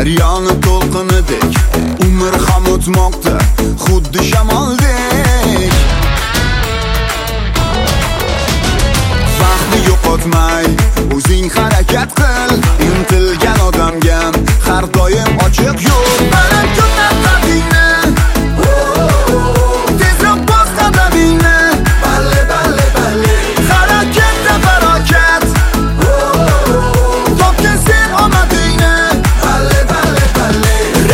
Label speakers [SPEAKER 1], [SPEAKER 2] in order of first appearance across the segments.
[SPEAKER 1] daryoni to'lqinidek umr ham o'tmoqda xuddi shamoldek. Vaqtni yo'qotmay o'zing harakat qil, intilgan odamga har doim ochiq yo'l. Baland ko'tar qadingni, tezroq bos qadamingni, balle balle balle. Harakatda barokat, topgin sen omadingni, balle balle balle.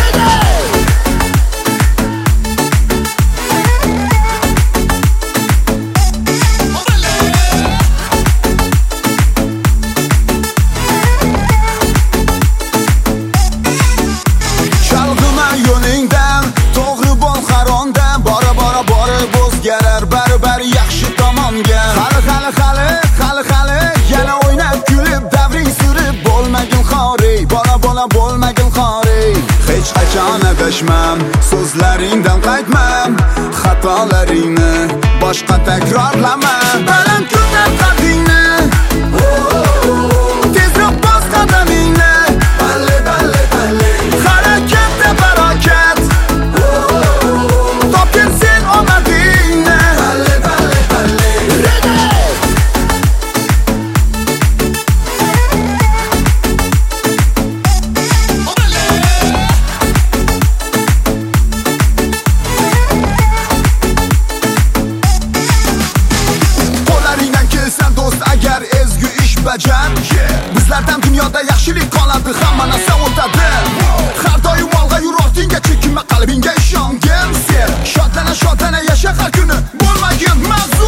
[SPEAKER 1] Chalg'ima yo'lingdan, to'g'ri bo'l qaronda, bora bora borib o'zgarar baribir yaxshi tomonga. Hali yana o'ynab kulib davring surib bo'lmagin xori, bola bo'lmagin xori. Hech qachon adashmam, so'zlaringdan qaytmam, xatolaringni boshqa takrorlama. Baland ko'tar qadingni, tezroq bos qadamingni, balle balle balle. Harakatda barokat, topgin sen omadingni, balle balle balle. Qo'laringdan kelsa do'st agar ezgu ish bajar, bizlardan dunyoda yaxshilik qoladi, hamma narsa o'tadi. Har doim olg'a yur, ortingga chekinma, qalbingga ishongin sen. Shodlana yasha har kuni, bo'lmagin mag'zur.